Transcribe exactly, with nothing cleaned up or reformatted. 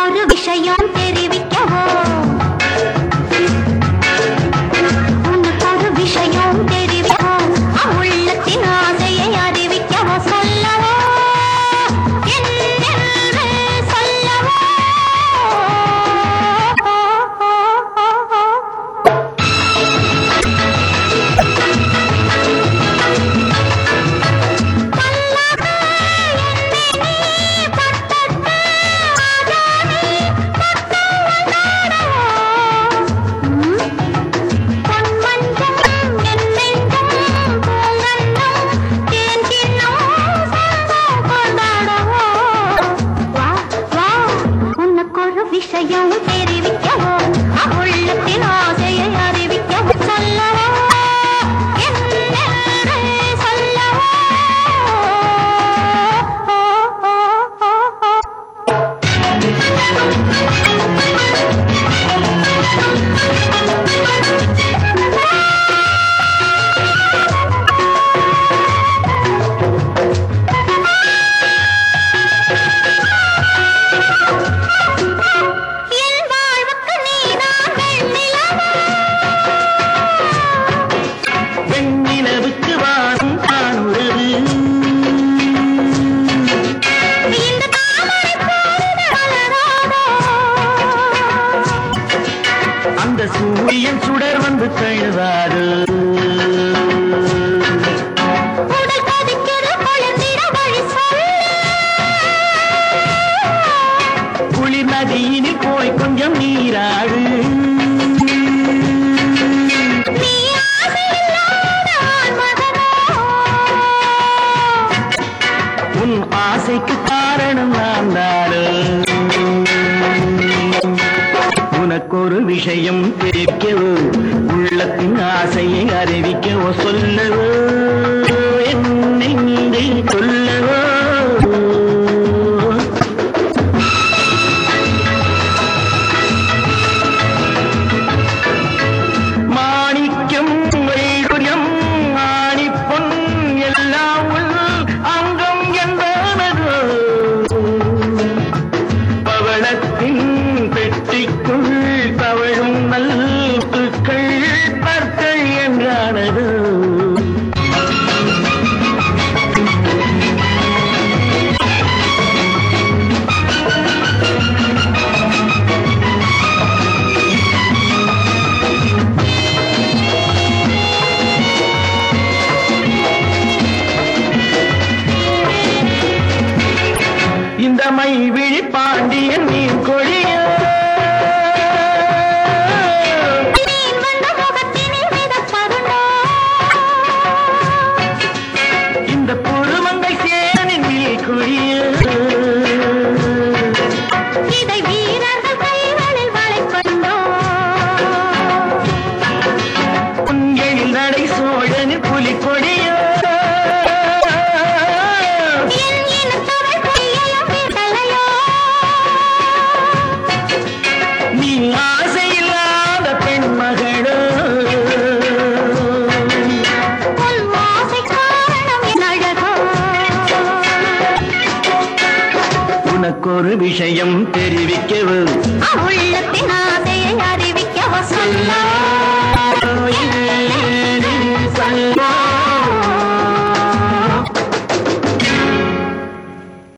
ஒரு விஷயம் தெரிவிக்கவோ உனக்கு ஒரு விஷயம் தெரிவிக்கவோ உள்ளத்தின் ஆசையை அறிவிக்கவோ சொல்லவோ என்னென்று சொல்லவோ விஷயம் தெரிவிக்கவோ உள்ளத்தின் ஆசையை அறிவிக்கவோ சொல்லவோ என்னென்று சொல்லவோ சூரியன் சுடர் வந்து தழுவாது குளிர் நதியினில் போய் கொஞ்சம் நீராடு உன் ஆசைக்கு காரணம் நான் தானே உனக்கொரு விஷயம் தெரிவிக்கவோ உள்ளத்தின் ஆசையை அறிவிக்கவோ சொல்லவோ என்னென்று சொல்லவோ மாணிக்கம் வைடூரியம் ஆணிப்பொன் எல்லாம் அங்கம் என்பனதோ பவளத்தின் பெட்டிக்குள் தவழும் நல்கள் பற்கள் என்றானது இந்த மை விழி பாண்டியன் நீர் கொழிய இதை வீரர்கள் கைகளில் வளைக்கொண்டோ உங்களில் நடை சோழனின் புலி கொடியோ நீ ஆசையில்லாத பெண் மகளோ உனக்கொரு விஷயம் தெரிவிக்கவோ உள்ளத்தின் ஆசையை அறிவிக்கவோ சொல்லவோ